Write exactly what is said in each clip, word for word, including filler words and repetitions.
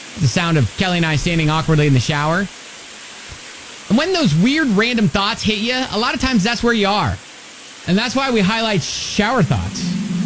The sound of Kelly and I standing awkwardly in the shower. And when those weird random thoughts hit you, a lot of times that's where you are. And that's why we highlight shower thoughts.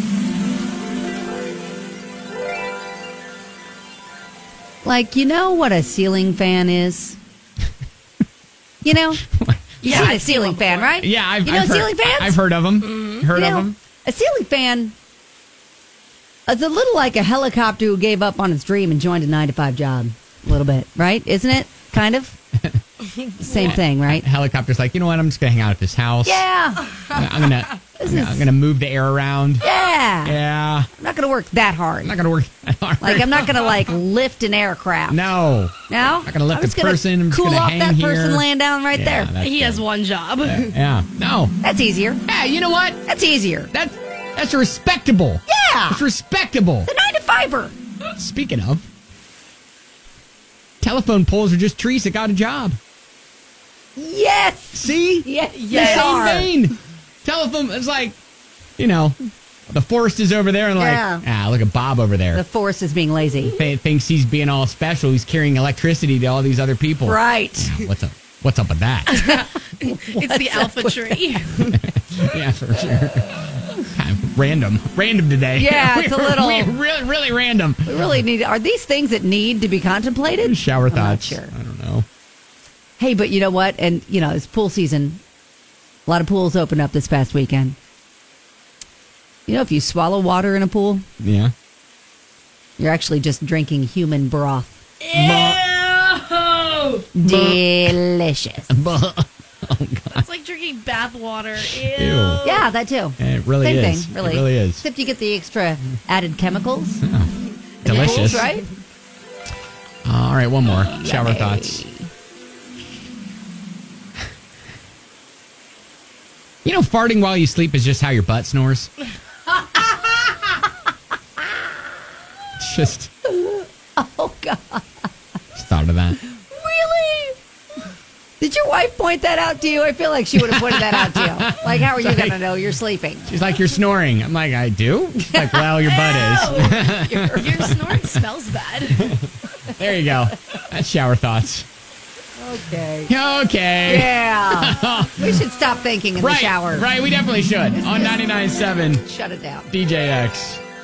Like, you know what a ceiling fan is? You know? You Yeah, seen a ceiling fan, right? Yeah, I've, you know I've heard, ceiling fans? I've heard of them. Mm-hmm. Heard You of know, them. a ceiling fan is a little like a helicopter who gave up on his dream and joined a nine to five job. A little bit, right? Isn't it? Kind of? Same thing, right? Helicopter's like, you know what? I'm just gonna hang out at this house. Yeah. I'm gonna, I'm gonna move the air around. Yeah. Yeah. I'm not going to work that hard. I'm not gonna work that hard. Like, I'm not going to, like, lift an aircraft. No. No? I'm not gonna lift I'm just a gonna person. I'm just cool gonna off hang that person here. laying down right Yeah, there. that's He good. has one job. Yeah. No. That's easier. Yeah. You know what? That's easier. That that's respectable. Yeah. It's respectable. The nine to fiver. Speaking of, telephone poles are just trees that got a job. Yes. See? Yes. The Yes. same vein. Telephone, it's like, you know, the forest is over there and like, Yeah. ah, look at Bob over there. The force is being lazy. Th- thinks he's being all special. He's carrying electricity to all these other people. Right. Yeah, what's up? What's up with that? It's the alpha tree. Yeah, for sure. Kind of random. Random today. Yeah, it's a We were- little- we were really, really random. We really need. Are these things that need to be contemplated? Shower I'm not thoughts. sure. I don't know. Hey, but you know what? And you know, it's pool season. A lot of pools opened up this past weekend. You know, if you swallow water in a pool, Yeah. you're actually just drinking human broth. Ew! Delicious. It's like drinking bath water. Ew. Ew. Yeah, that too. It really Same is. thing, really. It really is. Except you get the extra added chemicals. in the Delicious. pools, right? All right, one more. Shower Yummy. thoughts. You know, farting while you sleep is just how your butt snores. It's just, Oh God. just thought of that. Really? Did your wife point that out to you? I feel like she would have pointed that out to you. Like, how are you going to know you're sleeping? She's like, you're snoring. I'm like, I do? She's like, well, your butt is. Your, your snoring smells bad. There you go. That's shower thoughts. Okay. Okay. Yeah. We should stop thinking in Right, the shower. right. We definitely should. On ninety-nine point seven Shut it down. D J X.